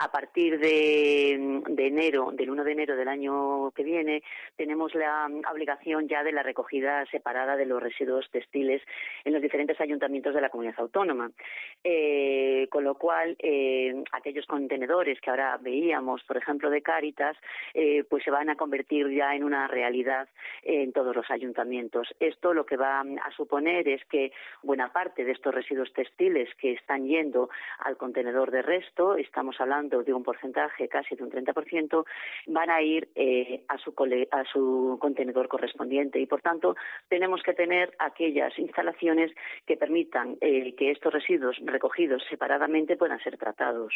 a partir de enero, del 1 de enero del año que viene, tenemos la obligación ya de la recogida separada de los residuos textiles en los diferentes ayuntamientos de la comunidad autónoma. Con lo cual, aquellos contenedores que ahora veíamos, por ejemplo, de Cáritas, pues se van a convertir ya en una realidad en todos los ayuntamientos. Esto lo que va a suponer es que buena parte de estos residuos textiles que están yendo al contenedor de resto, estamos hablando de un porcentaje casi de un 30%, van a ir a su contenedor correspondiente y, por tanto, tenemos que tener aquellas instalaciones que permitan que estos residuos recogidos separadamente puedan ser tratados.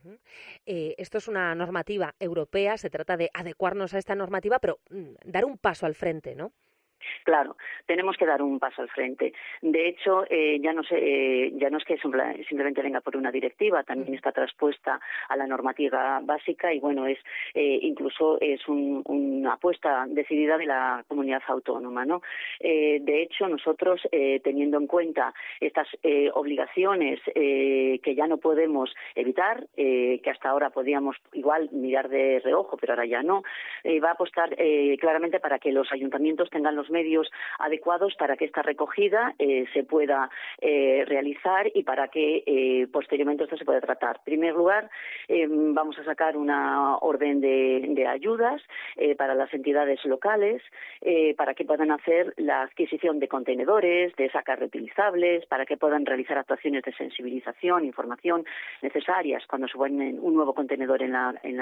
Esto es una normativa europea, se trata de adecuarnos a esta normativa, pero dar un paso al frente, ¿no? Claro, tenemos que dar un paso al frente. De hecho, ya no es que simplemente venga por una directiva, también está traspuesta a la normativa básica y bueno, incluso es una apuesta decidida de la comunidad autónoma, ¿no? De hecho, nosotros, teniendo en cuenta estas obligaciones que ya no podemos evitar, que hasta ahora podíamos igual mirar de reojo, pero ahora ya no, va a apostar claramente para que los ayuntamientos tengan los medios adecuados para que esta recogida se pueda realizar y para que posteriormente esto se pueda tratar. En primer lugar, vamos a sacar una orden de ayudas para las entidades locales para que puedan hacer la adquisición de contenedores, de sacas reutilizables, para que puedan realizar actuaciones de sensibilización, información necesarias cuando se pone un nuevo contenedor en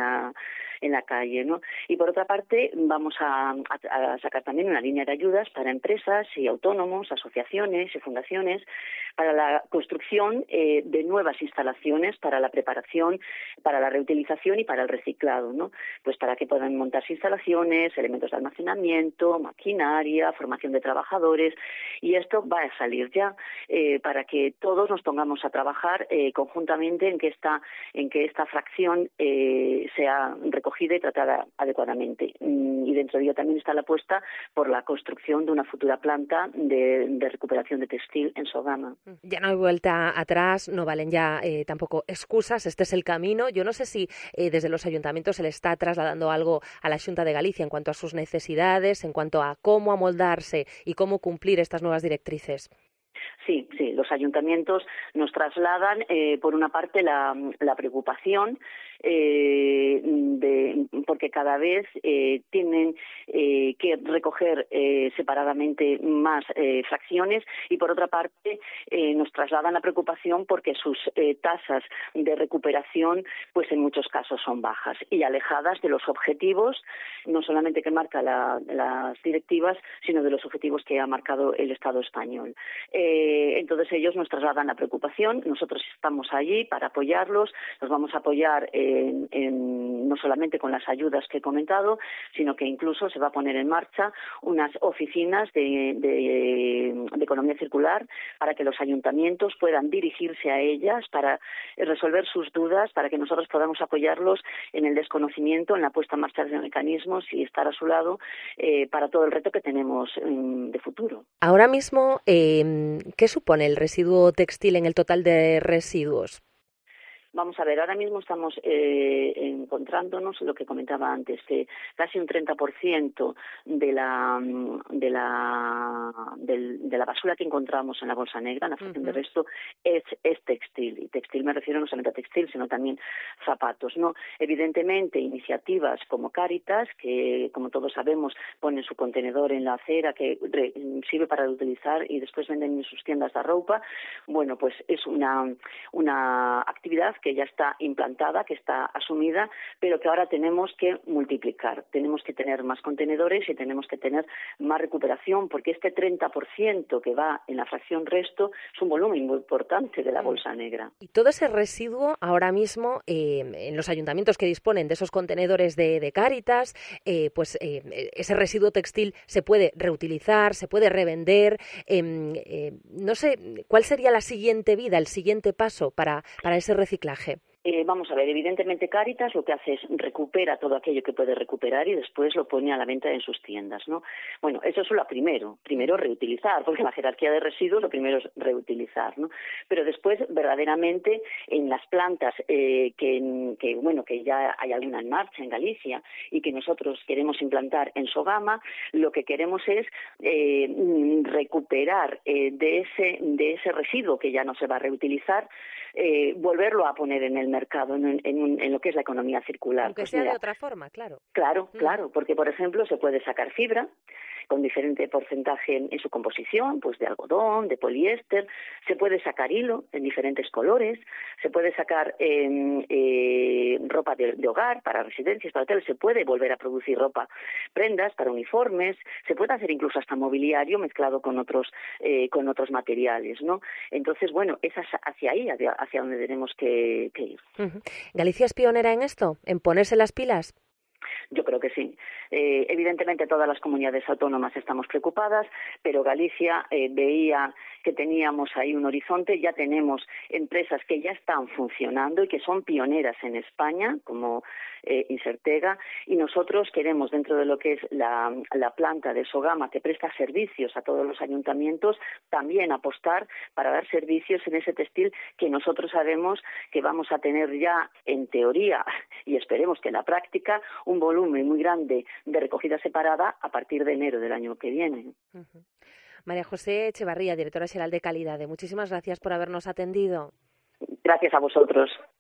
la calle, ¿no? Y por otra parte, vamos a sacar también una línea de ayudas para empresas y autónomos, asociaciones y fundaciones para la construcción de nuevas instalaciones para la preparación, para la reutilización y para el reciclado, ¿no? Pues para que puedan montarse instalaciones, elementos de almacenamiento, maquinaria, formación de trabajadores, y esto va a salir ya para que todos nos pongamos a trabajar conjuntamente en que esta fracción sea recogida y tratada adecuadamente. Y dentro de ello también está la apuesta por la construcción de una futura planta de recuperación de textil en Sogama. Ya no hay vuelta atrás, no valen ya tampoco excusas, este es el camino. Yo no sé si desde los ayuntamientos se le está trasladando algo a la Xunta de Galicia en cuanto a sus necesidades, en cuanto a cómo amoldarse y cómo cumplir estas nuevas directrices. Sí, los ayuntamientos nos trasladan, por una parte, la preocupación porque cada vez tienen que recoger separadamente más fracciones y, por otra parte, nos trasladan la preocupación porque sus tasas de recuperación, pues en muchos casos son bajas y alejadas de los objetivos, no solamente que marca las directivas, sino de los objetivos que ha marcado el Estado español. Entonces ellos nos trasladan la preocupación, nosotros estamos allí para apoyarlos, los vamos a apoyar no solamente con las ayudas que he comentado, sino que incluso se va a poner en marcha unas oficinas de economía circular para que los ayuntamientos puedan dirigirse a ellas para resolver sus dudas, para que nosotros podamos apoyarlos en el desconocimiento, en la puesta en marcha de mecanismos y estar a su lado para todo el reto que tenemos de futuro. Ahora mismo, ¿qué supone el residuo textil en el total de residuos? Vamos a ver, ahora mismo estamos encontrándonos, lo que comentaba antes, que casi un 30% de la basura que encontramos en la bolsa negra, en la fracción de resto, es textil. Y textil me refiero no solamente a textil, sino también zapatos, ¿no? Evidentemente, iniciativas como Cáritas, que como todos sabemos ponen su contenedor en la acera que sirve para reutilizar y después venden en sus tiendas de ropa, bueno, pues es una actividad que ya está implantada, que está asumida, pero que ahora tenemos que multiplicar. Tenemos que tener más contenedores y tenemos que tener más recuperación, porque este 30% que va en la fracción resto es un volumen muy importante de la bolsa negra. Y todo ese residuo ahora mismo, en los ayuntamientos que disponen de esos contenedores de Cáritas, ese residuo textil se puede reutilizar, se puede revender. No sé, ¿cuál sería la siguiente vida, el siguiente paso para ese reciclaje? Vamos a ver, evidentemente Cáritas lo que hace es recupera todo aquello que puede recuperar y después lo pone a la venta en sus tiendas, ¿no? Bueno, eso es lo primero reutilizar, porque en la jerarquía de residuos lo primero es reutilizar, ¿no? Pero después, verdaderamente, en las plantas que ya hay alguna en marcha en Galicia y que nosotros queremos implantar en Sogama, lo que queremos es recuperar de ese residuo que ya no se va a reutilizar, volverlo a poner en el mercado, en lo que es la economía circular. Aunque sea de otra forma, claro. Claro, porque, por ejemplo, se puede sacar fibra con diferente porcentaje en su composición, pues de algodón, de poliéster, se puede sacar hilo en diferentes colores, se puede sacar ropa de hogar para residencias, para hoteles, se puede volver a producir ropa, prendas para uniformes, se puede hacer incluso hasta mobiliario mezclado con otros materiales, ¿no? Entonces, bueno, es hacia ahí, hacia donde tenemos que ir. ¿Galicia es pionera en esto, en ponerse las pilas? Yo creo que sí. Evidentemente todas las comunidades autónomas estamos preocupadas, pero Galicia veía que teníamos ahí un horizonte. Ya tenemos empresas que ya están funcionando y que son pioneras en España, como Insertega, y nosotros queremos, dentro de lo que es la planta de Sogama, que presta servicios a todos los ayuntamientos, también apostar para dar servicios en ese textil que nosotros sabemos que vamos a tener ya, en teoría, y esperemos que en la práctica, un volumen muy grande de recogida separada a partir de enero del año que viene. María José Echevarría, directora xeral de Calidade, muchísimas gracias por habernos atendido. Gracias a vosotros.